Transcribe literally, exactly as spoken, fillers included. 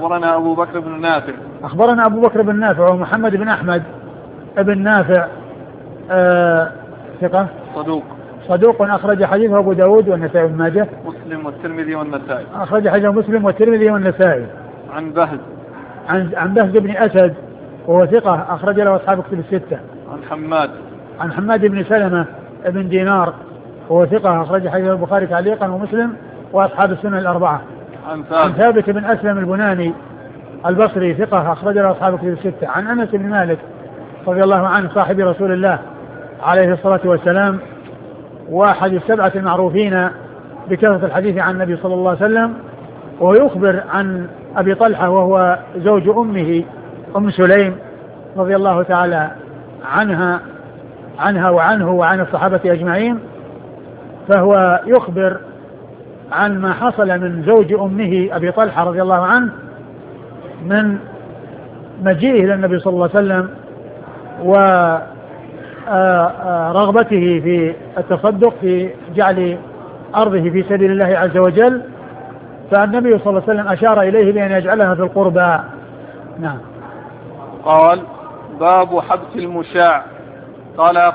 أخبرنا أبو بكر بن نافع أخبرنا أبو بكر بن نافع ومحمد بن أحمد ابن نافع آه ثقة صدوق صدوق أخرج حديثه أبو داود والنسائي بن ماجه مسلم والترمذي والنسائي أخرج حديثه مسلم والترمذي والنسائي. عن بهز عن عن بهز بن أسد وهو ثقة أخرج له أصحاب كتب الستة. عن حماد عن حماد بن سلمة ابن دينار وهو ثقة أخرج حديث البخاري تعليقا ومسلم وأصحاب السنة الأربعة. عن ثابت, عن ثابت بن أسلم البناني البصري ثقة أخرج له أصحاب كتب الستة. عن أنس بن مالك رضي الله عنه صاحب رسول الله عليه الصلاة والسلام واحد السبعة المعروفين بكثرة الحديث عن النبي صلى الله عليه وسلم، ويخبر عن أبي طلحة وهو زوج أمه أم سليم رضي الله تعالى عنها عنها وعنه وعن الصحابة أجمعين. فهو يخبر عن ما حصل من زوج أمه أبي طلحة رضي الله عنه من مجيئه إلى النبي صلى الله عليه وسلم ورغبته في التصدق في جعل أرضه في سبيل الله عز وجل، فالنبي صلى الله عليه وسلم أشار إليه بأن يجعلها في القربى. نعم. قال: باب حبس المشاع. قال